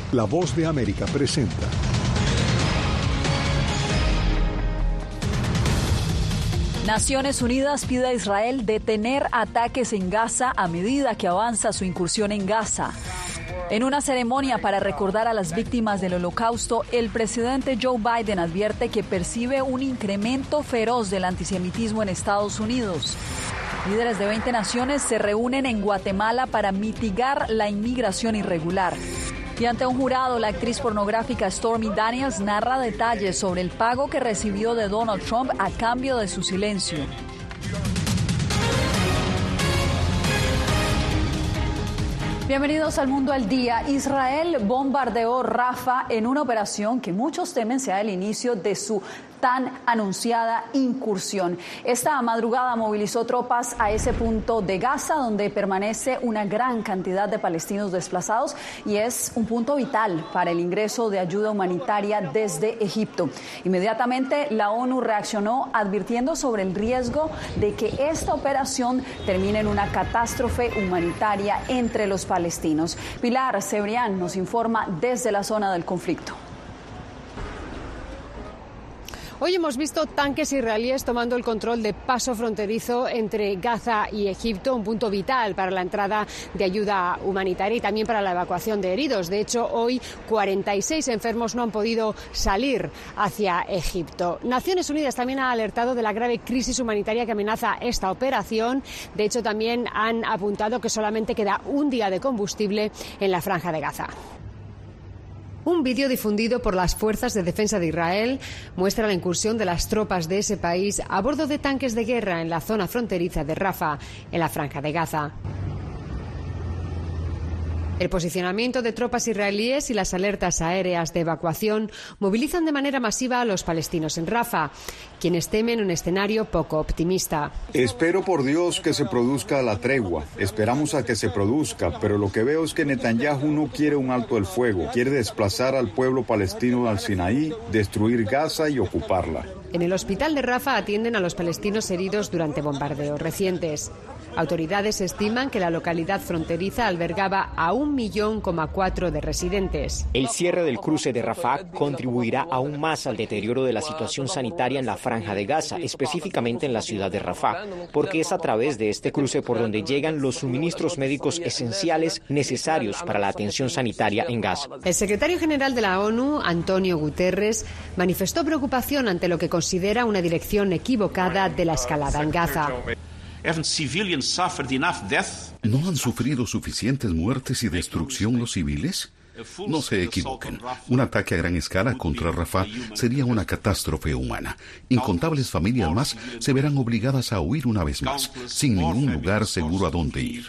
La Voz de América presenta. Naciones Unidas pide a Israel detener ataques en Gaza a medida que avanza su incursión en Gaza. En una ceremonia para recordar a las víctimas del Holocausto, el presidente Joe Biden advierte que percibe un incremento feroz del antisemitismo en Estados Unidos. Líderes de 20 naciones se reúnen en Guatemala para mitigar la inmigración irregular. Y ante un jurado, la actriz pornográfica Stormy Daniels narra detalles sobre el pago que recibió de Donald Trump a cambio de su silencio. Bienvenidos al Mundo al Día. Israel bombardeó Rafah en una operación que muchos temen sea el inicio de su tan anunciada incursión. Esta madrugada movilizó tropas a ese punto de Gaza, donde permanece una gran cantidad de palestinos desplazados y es un punto vital para el ingreso de ayuda humanitaria desde Egipto. Inmediatamente la ONU reaccionó advirtiendo sobre el riesgo de que esta operación termine en una catástrofe humanitaria entre los palestinos. Pilar Cebrián nos informa desde la zona del conflicto. Hoy hemos visto tanques israelíes tomando el control de paso fronterizo entre Gaza y Egipto, un punto vital para la entrada de ayuda humanitaria y también para la evacuación de heridos. De hecho, hoy 46 enfermos no han podido salir hacia Egipto. Naciones Unidas también ha alertado de la grave crisis humanitaria que amenaza esta operación. De hecho, también han apuntado que solamente queda un día de combustible en la franja de Gaza. Un vídeo difundido por las Fuerzas de Defensa de Israel muestra la incursión de las tropas de ese país a bordo de tanques de guerra en la zona fronteriza de Rafah, en la franja de Gaza. El posicionamiento de tropas israelíes y las alertas aéreas de evacuación movilizan de manera masiva a los palestinos en Rafah, quienes temen un escenario poco optimista. Espero por Dios que se produzca la tregua. Esperamos a que se produzca, pero lo que veo es que Netanyahu no quiere un alto el fuego. Quiere desplazar al pueblo palestino al Sinaí, destruir Gaza y ocuparla. En el hospital de Rafah atienden a los palestinos heridos durante bombardeos recientes. Autoridades estiman que la localidad fronteriza albergaba a 1,4 millones de residentes. El cierre del cruce de Rafah contribuirá aún más al deterioro de la situación sanitaria en la franja de Gaza, específicamente en la ciudad de Rafah, porque es a través de este cruce por donde llegan los suministros médicos esenciales necesarios para la atención sanitaria en Gaza. El secretario general de la ONU, Antonio Guterres, manifestó preocupación ante lo que considera una dirección equivocada de la escalada en Gaza. ¿No han sufrido suficientes muertes y destrucción los civiles? No se equivoquen. Un ataque a gran escala contra Rafah sería una catástrofe humana. Incontables familias más se verán obligadas a huir una vez más, sin ningún lugar seguro a donde ir.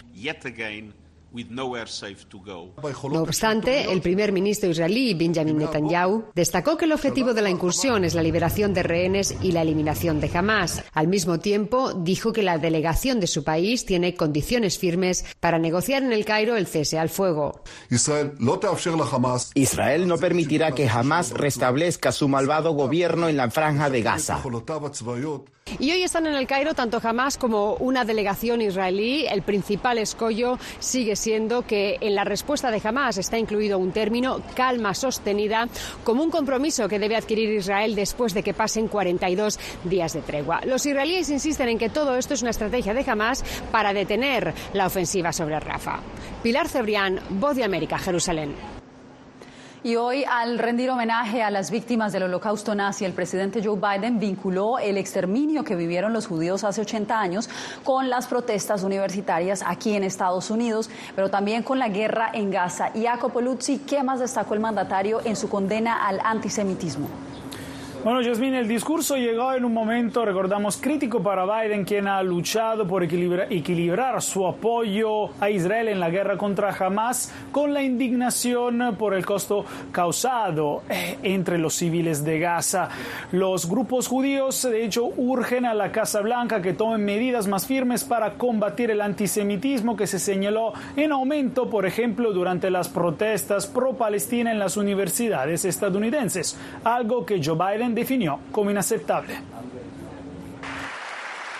No obstante, el primer ministro israelí, Benjamin Netanyahu, destacó que el objetivo de la incursión es la liberación de rehenes y la eliminación de Hamás. Al mismo tiempo, dijo que la delegación de su país tiene condiciones firmes para negociar en el Cairo el cese al fuego. Israel no permitirá que Hamás restablezca su malvado gobierno en la franja de Gaza. Y hoy están en el Cairo tanto Hamás como una delegación israelí. El principal escollo sigue siendo que en la respuesta de Hamás está incluido un término, calma sostenida, como un compromiso que debe adquirir Israel después de que pasen 42 días de tregua. Los israelíes insisten en que todo esto es una estrategia de Hamás para detener la ofensiva sobre Rafah. Pilar Cebrián, Voz de América, Jerusalén. Y hoy, al rendir homenaje a las víctimas del Holocausto nazi, el presidente Joe Biden vinculó el exterminio que vivieron los judíos hace 80 años con las protestas universitarias aquí en Estados Unidos, pero también con la guerra en Gaza. Y Jacopo Luzzi, ¿qué más destacó el mandatario en su condena al antisemitismo? Bueno, Yasmín, el discurso llegó en un momento, recordamos, crítico para Biden, quien ha luchado por equilibrar su apoyo a Israel en la guerra contra Hamás con la indignación por el costo causado entre los civiles de Gaza. Los grupos judíos, de hecho, urgen a la Casa Blanca que tomen medidas más firmes para combatir el antisemitismo que se señaló en aumento, por ejemplo, durante las protestas pro-Palestina en las universidades estadounidenses, algo que Joe Biden definió como inaceptable.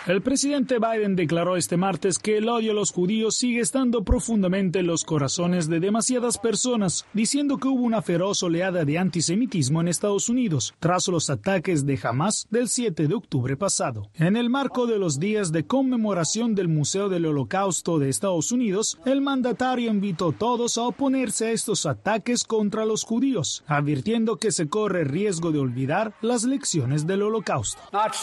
El presidente Biden declaró este martes que el odio a los judíos sigue estando profundamente en los corazones de demasiadas personas, diciendo que hubo una feroz oleada de antisemitismo en Estados Unidos tras los ataques de Hamas del 7 de octubre pasado. En el marco de los días de conmemoración del Museo del Holocausto de Estados Unidos, el mandatario invitó a todos a oponerse a estos ataques contra los judíos, advirtiendo que se corre riesgo de olvidar las lecciones del Holocausto.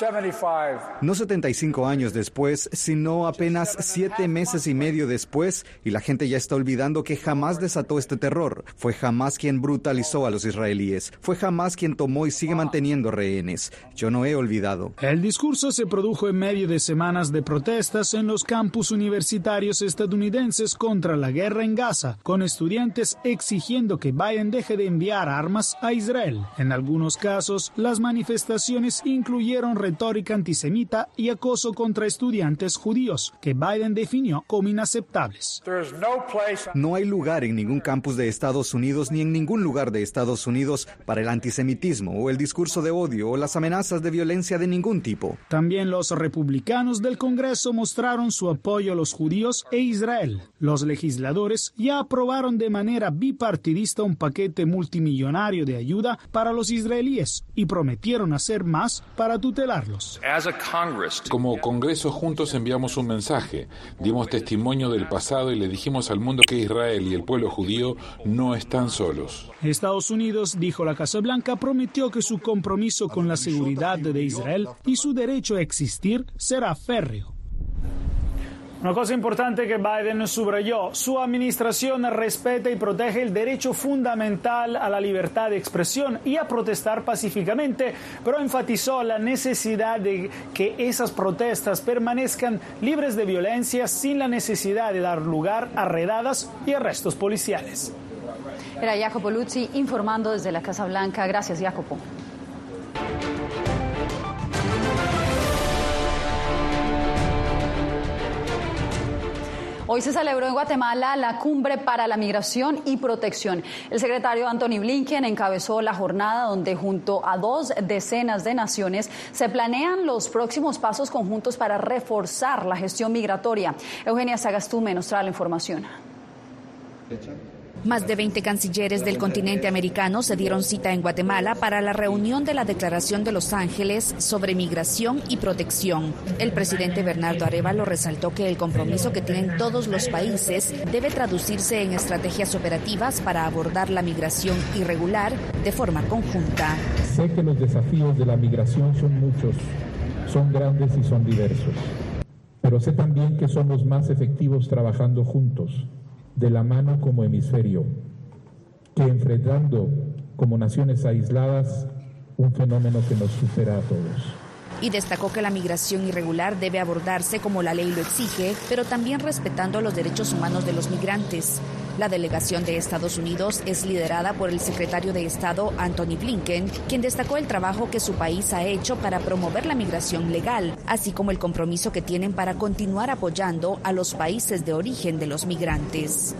No 75 años después, sino apenas 7 meses y medio después, y la gente ya está olvidando que Hamás desató este terror. Fue Hamás quien brutalizó a los israelíes. Fue Hamás quien tomó y sigue manteniendo rehenes. Yo no he olvidado. El discurso se produjo en medio de semanas de protestas en los campus universitarios estadounidenses contra la guerra en Gaza, con estudiantes exigiendo que Biden deje de enviar armas a Israel. En algunos casos, las manifestaciones incluyeron retórica antisemita y acoso contra estudiantes judíos, que Biden definió como inaceptables. No hay lugar en ningún campus de Estados Unidos ni en ningún lugar de Estados Unidos para el antisemitismo o el discurso de odio o las amenazas de violencia de ningún tipo. También los republicanos del Congreso mostraron su apoyo a los judíos e Israel. Los legisladores ya aprobaron de manera bipartidista un paquete multimillonario de ayuda para los israelíes y prometieron hacer más para tutelarlos. Como Congreso juntos enviamos un mensaje, dimos testimonio del pasado y le dijimos al mundo que Israel y el pueblo judío no están solos. Estados Unidos, dijo la Casa Blanca, prometió que su compromiso con la seguridad de Israel y su derecho a existir será férreo. Una cosa importante que Biden subrayó: su administración respeta y protege el derecho fundamental a la libertad de expresión y a protestar pacíficamente, pero enfatizó la necesidad de que esas protestas permanezcan libres de violencia sin la necesidad de dar lugar a redadas y arrestos policiales. Era Jacopo Luzzi informando desde la Casa Blanca. Gracias, Jacopo. Hoy se celebró en Guatemala la Cumbre para la Migración y Protección. El secretario Antony Blinken encabezó la jornada donde junto a 2 decenas de naciones se planean los próximos pasos conjuntos para reforzar la gestión migratoria. Eugenia Sagastume nos trae la información. Más de 20 cancilleres del continente americano se dieron cita en Guatemala para la reunión de la Declaración de Los Ángeles sobre migración y protección. El presidente Bernardo Arévalo resaltó que el compromiso que tienen todos los países debe traducirse en estrategias operativas para abordar la migración irregular de forma conjunta. Sé que los desafíos de la migración son muchos, son grandes y son diversos, pero sé también que somos más efectivos trabajando juntos, de la mano como hemisferio, que enfrentando como naciones aisladas un fenómeno que nos supera a todos. Y destacó que la migración irregular debe abordarse como la ley lo exige, pero también respetando los derechos humanos de los migrantes. La delegación de Estados Unidos es liderada por el secretario de Estado Antony Blinken, quien destacó el trabajo que su país ha hecho para promover la migración legal, así como el compromiso que tienen para continuar apoyando a los países de origen de los migrantes.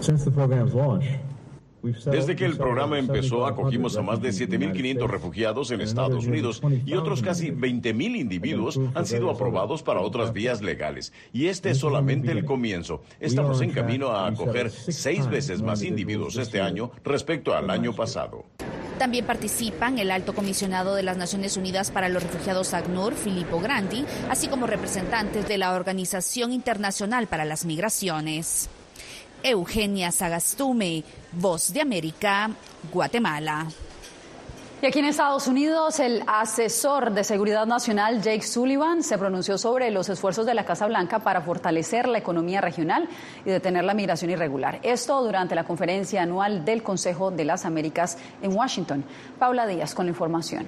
Desde que el programa empezó, acogimos a más de 7.500 refugiados en Estados Unidos y otros casi 20.000 individuos han sido aprobados para otras vías legales. Y este es solamente el comienzo. Estamos en camino a acoger 6 veces más individuos este año respecto al año pasado. También participan el alto comisionado de las Naciones Unidas para los Refugiados ACNUR, Filippo Grandi, así como representantes de la Organización Internacional para las Migraciones. Eugenia Sagastume, Voz de América, Guatemala. Y aquí en Estados Unidos, el asesor de Seguridad Nacional Jake Sullivan se pronunció sobre los esfuerzos de la Casa Blanca para fortalecer la economía regional y detener la migración irregular. Esto durante la conferencia anual del Consejo de las Américas en Washington. Paula Díaz con la información.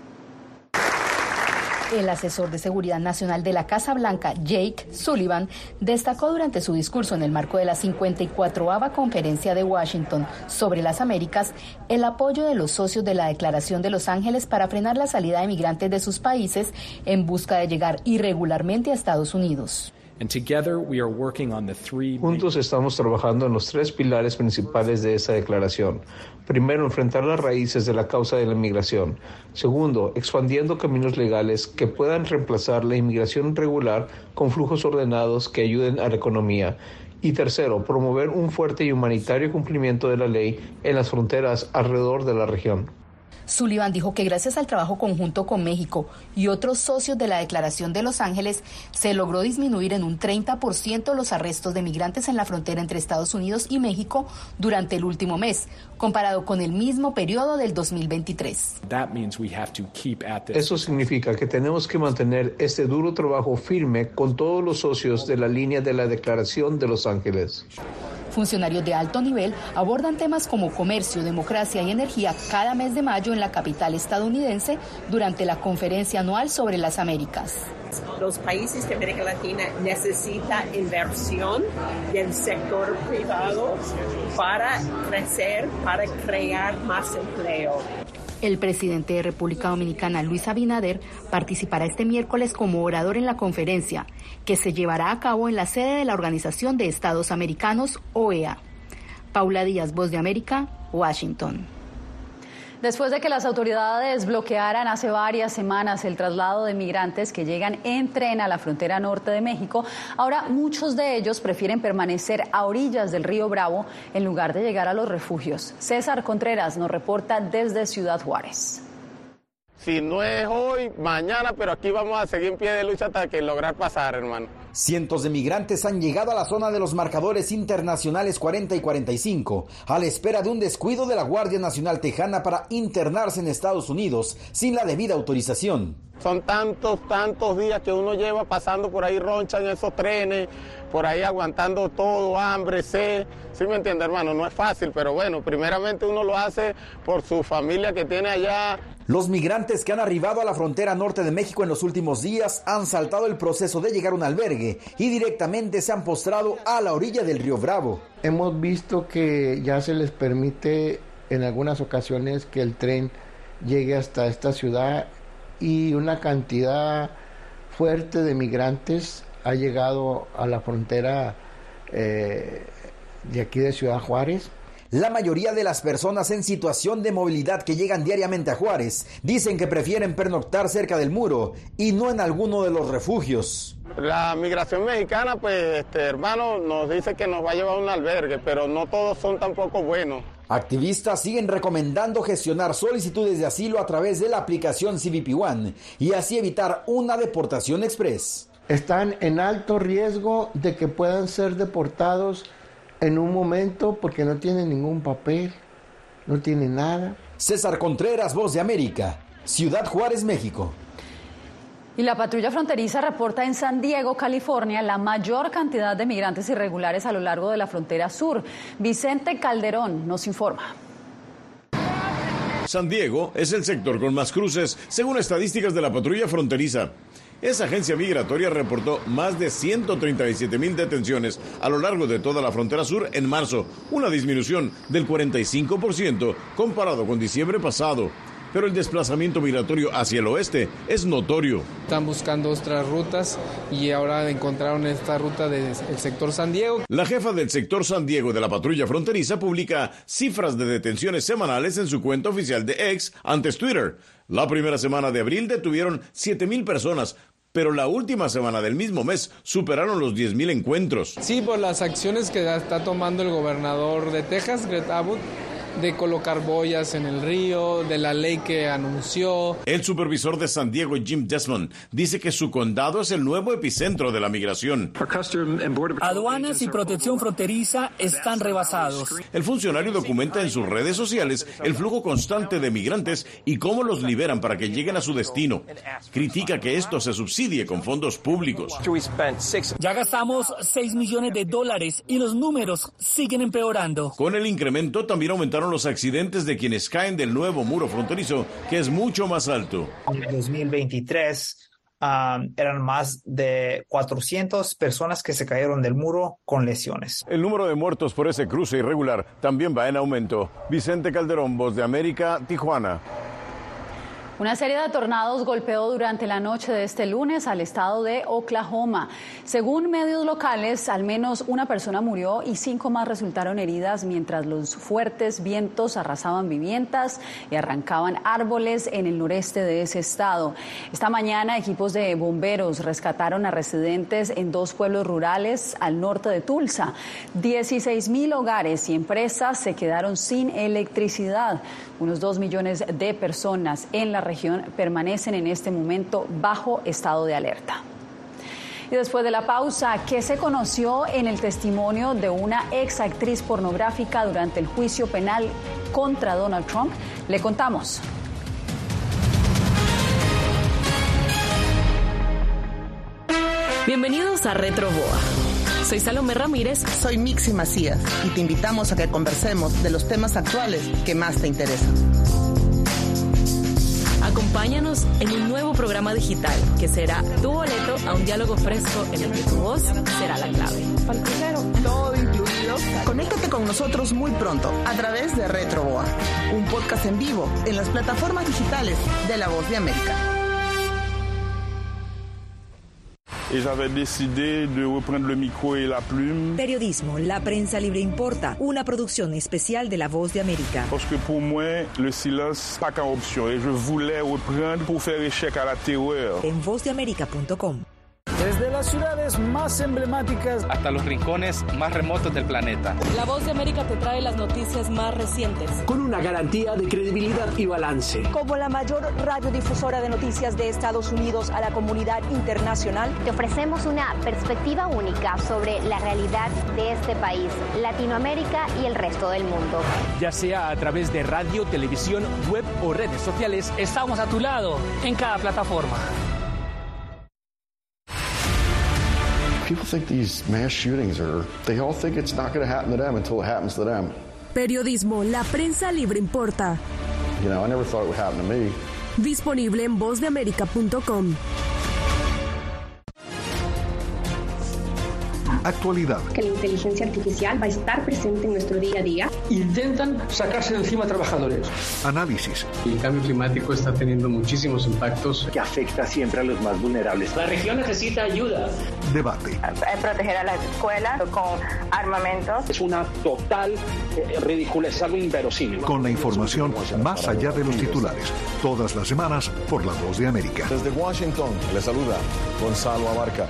El asesor de Seguridad Nacional de la Casa Blanca, Jake Sullivan, destacó durante su discurso en el marco de la 54ª Conferencia de Washington sobre las Américas el apoyo de los socios de la Declaración de Los Ángeles para frenar la salida de migrantes de sus países en busca de llegar irregularmente a Estados Unidos. Juntos estamos trabajando en los 3 pilares principales de esa declaración. Primero, enfrentar las raíces de la causa de la inmigración. Segundo, expandiendo caminos legales que puedan reemplazar la inmigración irregular con flujos ordenados que ayuden a la economía. Y tercero, promover un fuerte y humanitario cumplimiento de la ley en las fronteras alrededor de la región. Sullivan dijo que gracias al trabajo conjunto con México y otros socios de la Declaración de Los Ángeles, se logró disminuir en un 30% los arrestos de migrantes en la frontera entre Estados Unidos y México durante el último mes, comparado con el mismo periodo del 2023. Eso significa que tenemos que mantener este duro trabajo firme con todos los socios de la línea de la Declaración de Los Ángeles. Funcionarios de alto nivel abordan temas como comercio, democracia y energía cada mes de mayo en la capital estadounidense durante la conferencia anual sobre las Américas. Los países de América Latina necesitan inversión del sector privado para crecer, para crear más empleo. El presidente de República Dominicana, Luis Abinader, participará este miércoles como orador en la conferencia, que se llevará a cabo en la sede de la Organización de Estados Americanos, OEA. Paula Díaz, Voz de América, Washington. Después de que las autoridades bloquearan hace varias semanas el traslado de migrantes que llegan en tren a la frontera norte de México, ahora muchos de ellos prefieren permanecer a orillas del río Bravo en lugar de llegar a los refugios. César Contreras nos reporta desde Ciudad Juárez. Si no es hoy, mañana, pero aquí vamos a seguir en pie de lucha hasta que lograr pasar, hermano. Cientos de migrantes han llegado a la zona de los marcadores internacionales 40 y 45, a la espera de un descuido de la Guardia Nacional Tejana para internarse en Estados Unidos sin la debida autorización. Son tantos días que uno lleva pasando por ahí, roncha en esos trenes, por ahí aguantando todo, hambre, sed. ¿Sí me entiende, hermano? No es fácil, pero bueno, primeramente uno lo hace por su familia que tiene allá. Los migrantes que han arribado a la frontera norte de México en los últimos días han saltado el proceso de llegar a un albergue y directamente se han postrado a la orilla del río Bravo. Hemos visto que ya se les permite en algunas ocasiones que el tren llegue hasta esta ciudad y una cantidad fuerte de migrantes ha llegado a la frontera de aquí de Ciudad Juárez. La mayoría de las personas en situación de movilidad que llegan diariamente a Juárez dicen que prefieren pernoctar cerca del muro y no en alguno de los refugios. La migración mexicana, pues, hermano, nos dice que nos va a llevar a un albergue, pero no todos son tampoco buenos. Activistas siguen recomendando gestionar solicitudes de asilo a través de la aplicación CBP One y así evitar una deportación express. Están en alto riesgo de que puedan ser deportados en un momento porque no tienen ningún papel, no tienen nada. César Contreras, Voz de América, Ciudad Juárez, México. Y la patrulla fronteriza reporta en San Diego, California, la mayor cantidad de migrantes irregulares a lo largo de la frontera sur. Vicente Calderón nos informa. San Diego es el sector con más cruces, según estadísticas de la patrulla fronteriza. Esa agencia migratoria reportó más de 137,000 detenciones a lo largo de toda la frontera sur en marzo, una disminución del 45% comparado con diciembre pasado. Pero el desplazamiento migratorio hacia el oeste es notorio. Están buscando otras rutas y ahora encontraron esta ruta del sector San Diego. La jefa del sector San Diego de la patrulla fronteriza publica cifras de detenciones semanales en su cuenta oficial de X, antes Twitter. La primera semana de abril detuvieron 7,000 personas, pero la última semana del mismo mes superaron los 10,000 encuentros. Sí, por las acciones que está tomando el gobernador de Texas, Greg Abbott, de colocar boyas en el río, de la ley que anunció. El supervisor de San Diego, Jim Desmond, dice que su condado es el nuevo epicentro de la migración. Aduanas y protección fronteriza están rebasados. El funcionario documenta en sus redes sociales el flujo constante de migrantes y cómo los liberan para que lleguen a su destino. Critica que esto se subsidie con fondos públicos. Ya gastamos $6 millones y los números siguen empeorando. Con el incremento también aumentaron los accidentes de quienes caen del nuevo muro fronterizo, que es mucho más alto. En el 2023 eran más de 400 personas que se cayeron del muro con lesiones. El número de muertos por ese cruce irregular también va en aumento. Vicente Calderón, Voz de América, Tijuana. Una serie de tornados golpeó durante la noche de este lunes al estado de Oklahoma. Según medios locales, al menos una persona murió y 5 más resultaron heridas mientras los fuertes vientos arrasaban viviendas y arrancaban árboles en el noreste de ese estado. Esta mañana, equipos de bomberos rescataron a residentes en 2 pueblos rurales al norte de Tulsa. 16,000 hogares y empresas se quedaron sin electricidad. Unos 2 millones de personas en la región permanecen en este momento bajo estado de alerta. Y después de la pausa, ¿qué se conoció en el testimonio de una ex actriz pornográfica durante el juicio penal contra Donald Trump? Le contamos. Bienvenidos a Retro Boa. Soy Salomé Ramírez. Soy Mixi Macías y te invitamos a que conversemos de los temas actuales que más te interesan. Acompáñanos en un nuevo programa digital que será tu boleto a un diálogo fresco en el que tu voz será la clave. Para el crucero, todo incluido. Conéctate con nosotros muy pronto a través de Retro Boa, un podcast en vivo en las plataformas digitales de La Voz de América. Periodismo, la prensa libre importa, una producción especial de La Voz de América. Porque pour moi, le silence pas qu'une option et je voulais reprendre pour faire échec à la terreur. En vozdeamerica.com. Desde las ciudades más emblemáticas hasta los rincones más remotos del planeta. La Voz de América te trae las noticias más recientes. Con una garantía de credibilidad y balance. Como la mayor radiodifusora de noticias de Estados Unidos a la comunidad internacional, te ofrecemos una perspectiva única sobre la realidad de este país, Latinoamérica y el resto del mundo. Ya sea a través de radio, televisión, web o redes sociales, estamos a tu lado en cada plataforma. People think these mass shootings they all think it's not going to happen to them until it happens to them. Periodismo, la prensa libre importa. You know, I never thought it would happen to me. Disponible en vozdeamerica.com. Actualidad. Que la inteligencia artificial va a estar presente en nuestro día a día. Intentan sacarse de encima a trabajadores. Análisis. El cambio climático está teniendo muchísimos impactos que afecta siempre a los más vulnerables. La región necesita ayuda. Debate. Proteger a las escuelas con armamentos. Es una total ridícula, es algo inverosímil. Con la información más allá de los titulares. Todas las semanas por La Voz de América. Desde Washington, le saluda Gonzalo Abarca.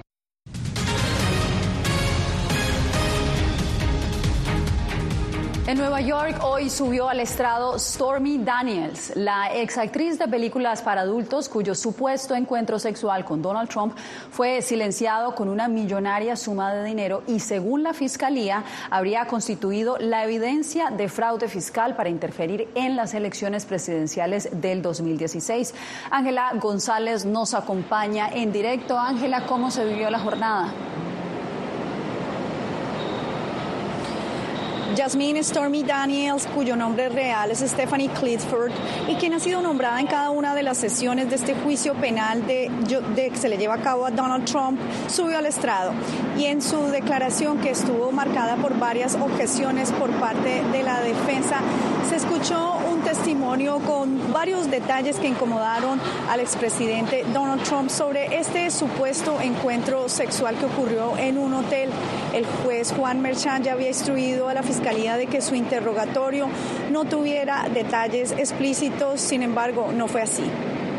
En Nueva York hoy subió al estrado Stormy Daniels, la exactriz de películas para adultos cuyo supuesto encuentro sexual con Donald Trump fue silenciado con una millonaria suma de dinero y, según la Fiscalía, habría constituido la evidencia de fraude fiscal para interferir en las elecciones presidenciales del 2016. Ángela González nos acompaña en directo. Ángela, ¿cómo se vivió la jornada? Yasmín Stormy Daniels, cuyo nombre real es Stephanie Clifford y quien ha sido nombrada en cada una de las sesiones de este juicio penal de que se le lleva a cabo a Donald Trump, subió al estrado y en su declaración, que estuvo marcada por varias objeciones por parte de la defensa, se escuchó un testimonio con varios detalles que incomodaron al expresidente Donald Trump sobre este supuesto encuentro sexual que ocurrió en un hotel. El juez Juan Merchan ya había instruido a la Fiscalía de que su interrogatorio no tuviera detalles explícitos, sin embargo, no fue así.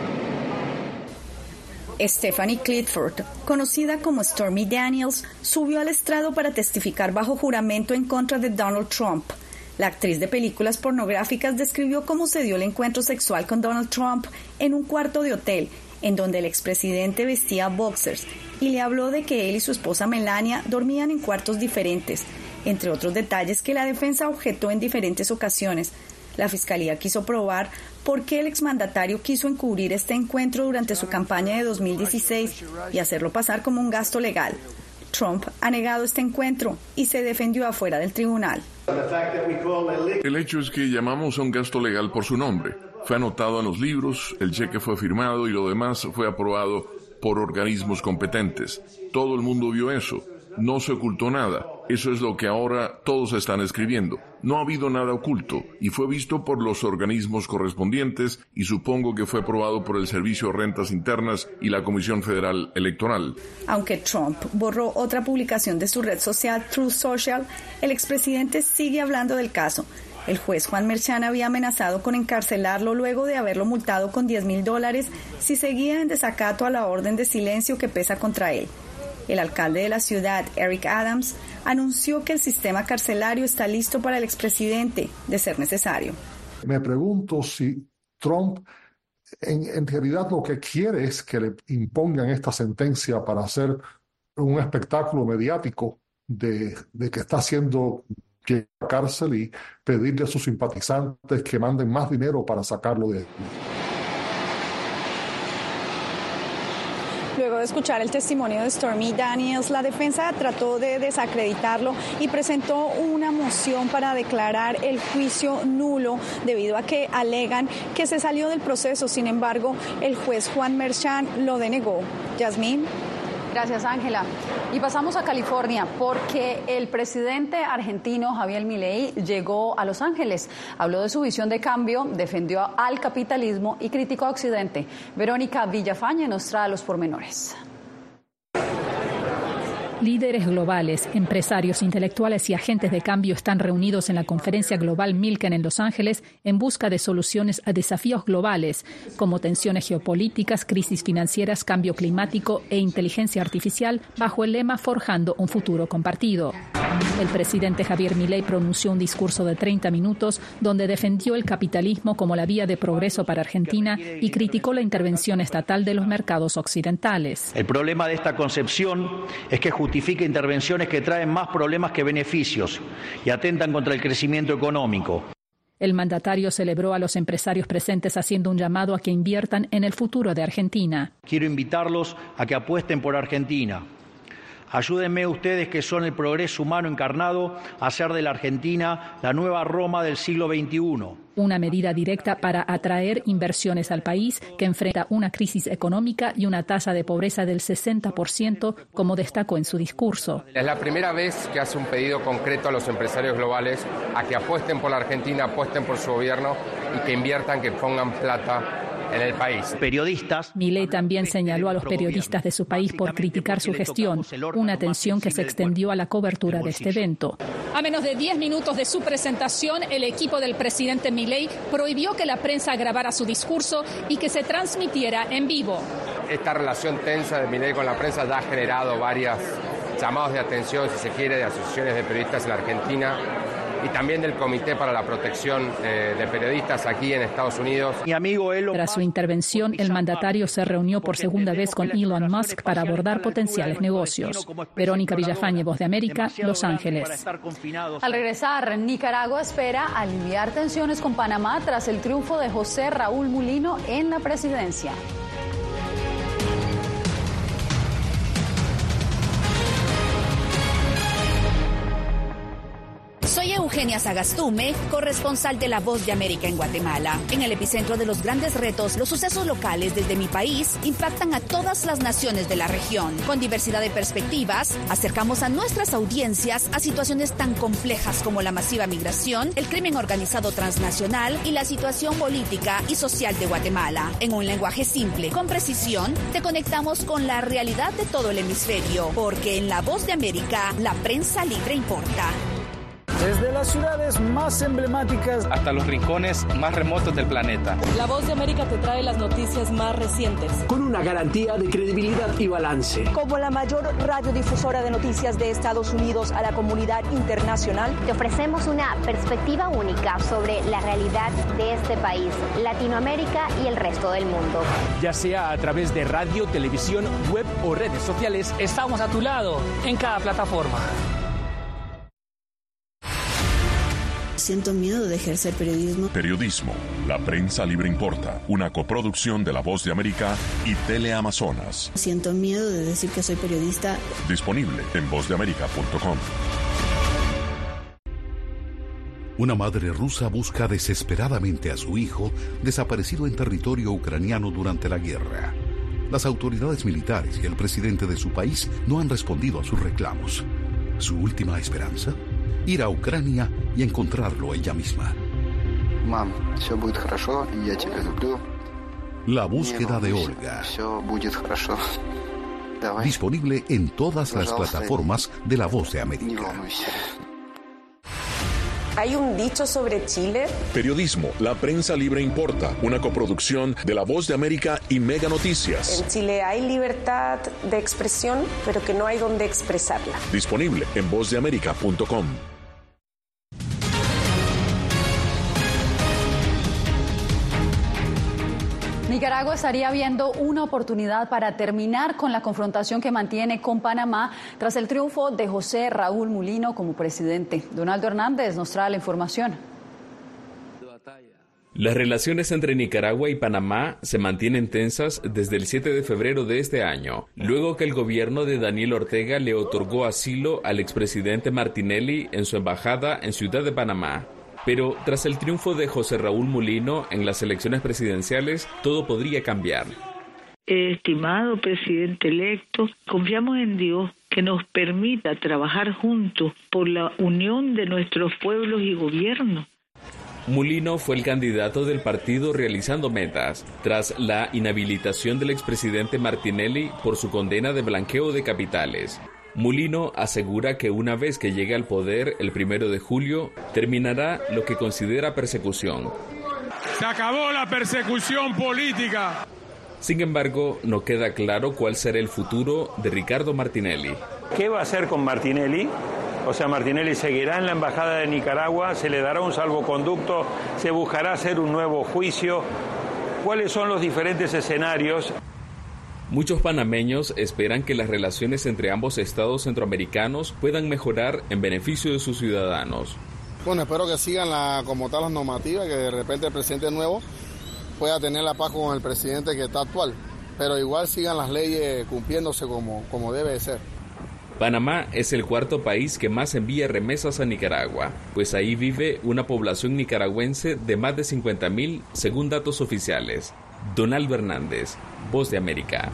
Stephanie Clifford, conocida como Stormy Daniels, subió al estrado para testificar bajo juramento en contra de Donald Trump. La actriz de películas pornográficas describió cómo se dio el encuentro sexual con Donald Trump en un cuarto de hotel, en donde el expresidente vestía boxers, y le habló de que él y su esposa Melania dormían en cuartos diferentes, entre otros detalles que la defensa objetó en diferentes ocasiones. La Fiscalía quiso probar por qué el exmandatario quiso encubrir este encuentro durante su campaña de 2016 y hacerlo pasar como un gasto legal. Trump ha negado este encuentro y se defendió afuera del tribunal. El hecho es que llamamos a un gasto legal por su nombre. Fue anotado en los libros, el cheque fue firmado y lo demás fue aprobado por organismos competentes. Todo el mundo vio eso. No se ocultó nada. Eso es lo que ahora todos están escribiendo. No ha habido nada oculto y fue visto por los organismos correspondientes y supongo que fue aprobado por el Servicio de Rentas Internas y la Comisión Federal Electoral. Aunque Trump borró otra publicación de su red social Truth Social, el expresidente sigue hablando del caso. El juez Juan Merchan había amenazado con encarcelarlo luego de haberlo multado con $10,000 si seguía en desacato a la orden de silencio que pesa contra él. El alcalde de la ciudad, Eric Adams, anunció que el sistema carcelario está listo para el expresidente, de ser necesario. Me pregunto si Trump en realidad lo que quiere es que le impongan esta sentencia para hacer un espectáculo mediático de que está haciendo llegar a la cárcel y pedirle a sus simpatizantes que manden más dinero para sacarlo de ahí. Luego de escuchar el testimonio de Stormy Daniels, la defensa trató de desacreditarlo y presentó una moción para declarar el juicio nulo debido a que alegan que se salió del proceso. Sin embargo, el juez Juan Merchan lo denegó. Yasmín. Gracias, Ángela. Y pasamos a California porque el presidente argentino Javier Milei llegó a Los Ángeles. Habló de su visión de cambio, defendió al capitalismo y criticó a Occidente. Verónica Villafañe nos trae los pormenores. Líderes globales, empresarios, intelectuales y agentes de cambio están reunidos en la conferencia global Milken en Los Ángeles en busca de soluciones a desafíos globales como tensiones geopolíticas, crisis financieras, cambio climático e inteligencia artificial bajo el lema Forjando un futuro compartido. El presidente Javier Milei pronunció un discurso de 30 minutos donde defendió el capitalismo como la vía de progreso para Argentina y criticó la intervención estatal de los mercados occidentales. El problema de esta concepción es que justifica intervenciones que traen más problemas que beneficios y atentan contra el crecimiento económico. El mandatario celebró a los empresarios presentes haciendo un llamado a que inviertan en el futuro de Argentina. Quiero invitarlos a que apuesten por Argentina. Ayúdenme ustedes, que son el progreso humano encarnado, a hacer de la Argentina la nueva Roma del siglo XXI. Una medida directa para atraer inversiones al país que enfrenta una crisis económica y una tasa de pobreza del 60%, como destacó en su discurso. Es la primera vez que hace un pedido concreto a los empresarios globales a que apuesten por la Argentina, apuesten por su gobierno y que inviertan, que pongan plata en el país. Periodistas. Milei también señaló a los periodistas de su país por criticar su gestión, una tensión que se extendió a la cobertura de este evento. A menos de 10 minutos de su presentación, el equipo del presidente Milei prohibió que la prensa grabara su discurso y que se transmitiera en vivo. Esta relación tensa de Milei con la prensa ya ha generado varios llamados de atención, si se quiere, de asociaciones de periodistas en la Argentina y también del Comité para la Protección de Periodistas aquí en Estados Unidos. Mi amigo Elon. Tras su intervención, el mandatario se reunió por segunda vez con Elon Musk para abordar potenciales negocios. Verónica Villafañe, Voz de América, Los Ángeles. Al regresar, Nicaragua espera aliviar tensiones con Panamá tras el triunfo de José Raúl Mulino en la presidencia. Soy Eugenia Sagastume, corresponsal de La Voz de América en Guatemala. En el epicentro de los grandes retos, los sucesos locales desde mi país impactan a todas las naciones de la región. Con diversidad de perspectivas, acercamos a nuestras audiencias a situaciones tan complejas como la masiva migración, el crimen organizado transnacional y la situación política y social de Guatemala. En un lenguaje simple, con precisión, te conectamos con la realidad de todo el hemisferio, porque en La Voz de América, la prensa libre importa. Desde las ciudades más emblemáticas hasta los rincones más remotos del planeta. La Voz de América te trae las noticias más recientes. Con una garantía de credibilidad y balance. Como la mayor radiodifusora de noticias de Estados Unidos a la comunidad internacional, te ofrecemos una perspectiva única sobre la realidad de este país, Latinoamérica y el resto del mundo. Ya sea a través de radio, televisión, web o redes sociales, estamos a tu lado en cada plataforma. Siento miedo de ejercer periodismo. Periodismo. La prensa libre importa. Una coproducción de La Voz de América y Teleamazonas. Siento miedo de decir que soy periodista. Disponible en vozdeamerica.com. Una madre rusa busca desesperadamente a su hijo desaparecido en territorio ucraniano durante la guerra. Las autoridades militares y el presidente de su país no han respondido a sus reclamos. Su última esperanza, ir a Ucrania y encontrarlo ella misma. Mam, все будет хорошо, я тебя люблю. La búsqueda de Olga. Disponible en todas las plataformas de La Voz de América. ¿Hay un dicho sobre Chile? Periodismo, la prensa libre importa, una coproducción de La Voz de América y Mega Noticias. En Chile hay libertad de expresión, pero que no hay donde expresarla. Disponible en vozdeamerica.com. Nicaragua estaría viendo una oportunidad para terminar con la confrontación que mantiene con Panamá tras el triunfo de José Raúl Mulino como presidente. Donaldo Hernández nos trae la información. Las relaciones entre Nicaragua y Panamá se mantienen tensas desde el 7 de febrero de este año, luego que el gobierno de Daniel Ortega le otorgó asilo al expresidente Martinelli en su embajada en Ciudad de Panamá. Pero tras el triunfo de José Raúl Mulino en las elecciones presidenciales, todo podría cambiar. Estimado presidente electo, confiamos en Dios que nos permita trabajar juntos por la unión de nuestros pueblos y gobiernos. Mulino fue el candidato del partido realizando metas, tras la inhabilitación del expresidente Martinelli por su condena de blanqueo de capitales. Mulino asegura que una vez que llegue al poder el 1 de julio, terminará lo que considera persecución. ¡Se acabó la persecución política! Sin embargo, no queda claro cuál será el futuro de Ricardo Martinelli. ¿Qué va a hacer con Martinelli? O sea, Martinelli seguirá en la Embajada de Nicaragua, se le dará un salvoconducto, se buscará hacer un nuevo juicio. ¿Cuáles son los diferentes escenarios? Muchos panameños esperan que las relaciones entre ambos estados centroamericanos puedan mejorar en beneficio de sus ciudadanos. Bueno, espero que sigan como tal las normativas, que de repente el presidente nuevo pueda tener la paz con el presidente que está actual, pero igual sigan las leyes cumpliéndose como debe de ser. Panamá es el cuarto país que más envía remesas a Nicaragua, pues ahí vive una población nicaragüense de más de 50,000 según datos oficiales. Donaldo Hernández, Voz de América.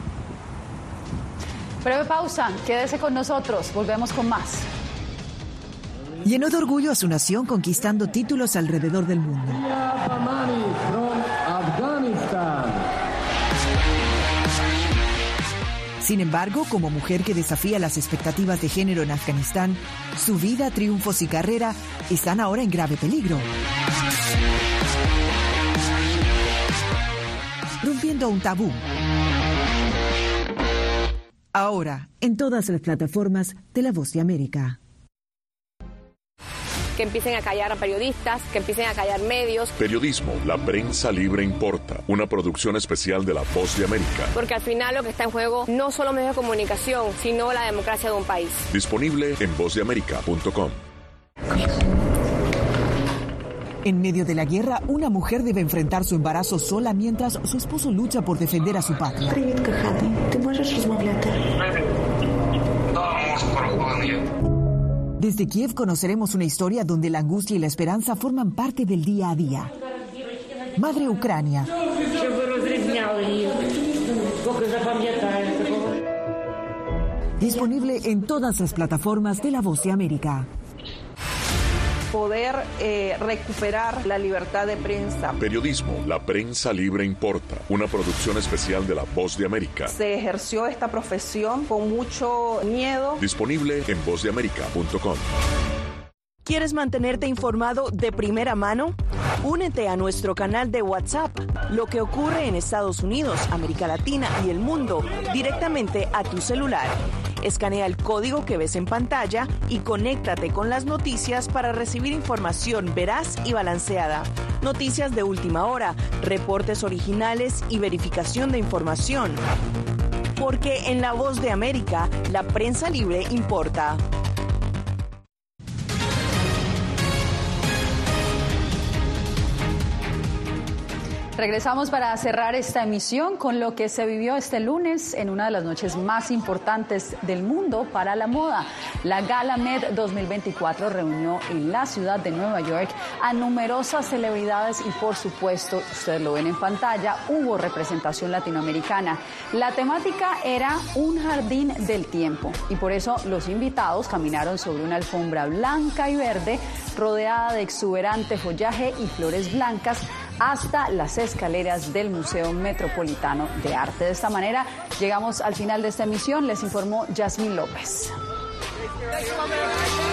Breve pausa, quédese con nosotros, volvemos con más. Llenó de orgullo a su nación conquistando títulos alrededor del mundo. Sin embargo, como mujer que desafía las expectativas de género en Afganistán, su vida, triunfos y carrera están ahora en grave peligro. Rompiendo un tabú. Ahora, en todas las plataformas de La Voz de América. Que empiecen a callar a periodistas, que empiecen a callar medios. Periodismo, la prensa libre importa. Una producción especial de La Voz de América. Porque al final lo que está en juego no solo medios de comunicación, sino la democracia de un país. Disponible en vozdeamerica.com. En medio de la guerra, una mujer debe enfrentar su embarazo sola mientras su esposo lucha por defender a su patria. Desde Kiev conoceremos una historia donde la angustia y la esperanza forman parte del día a día. Madre Ucrania. Disponible en todas las plataformas de La Voz de América. Poder recuperar la libertad de prensa. Periodismo, la prensa libre importa. Una producción especial de La Voz de América. Se ejerció esta profesión con mucho miedo. Disponible en vozdeamerica.com. ¿Quieres mantenerte informado de primera mano? Únete a nuestro canal de WhatsApp. Lo que ocurre en Estados Unidos, América Latina y el mundo directamente a tu celular. Escanea el código que ves en pantalla y conéctate con las noticias para recibir información veraz y balanceada. Noticias de última hora, reportes originales y verificación de información. Porque en La Voz de América, la prensa libre importa. Regresamos para cerrar esta emisión con lo que se vivió este lunes en una de las noches más importantes del mundo para la moda. La Gala Met 2024 reunió en la ciudad de Nueva York a numerosas celebridades y, por supuesto, ustedes lo ven en pantalla, hubo representación latinoamericana. La temática era un jardín del tiempo y por eso los invitados caminaron sobre una alfombra blanca y verde rodeada de exuberante follaje y flores blancas hasta las escaleras del Museo Metropolitano de Arte. De esta manera llegamos al final de esta emisión. Les informó Yasmín López.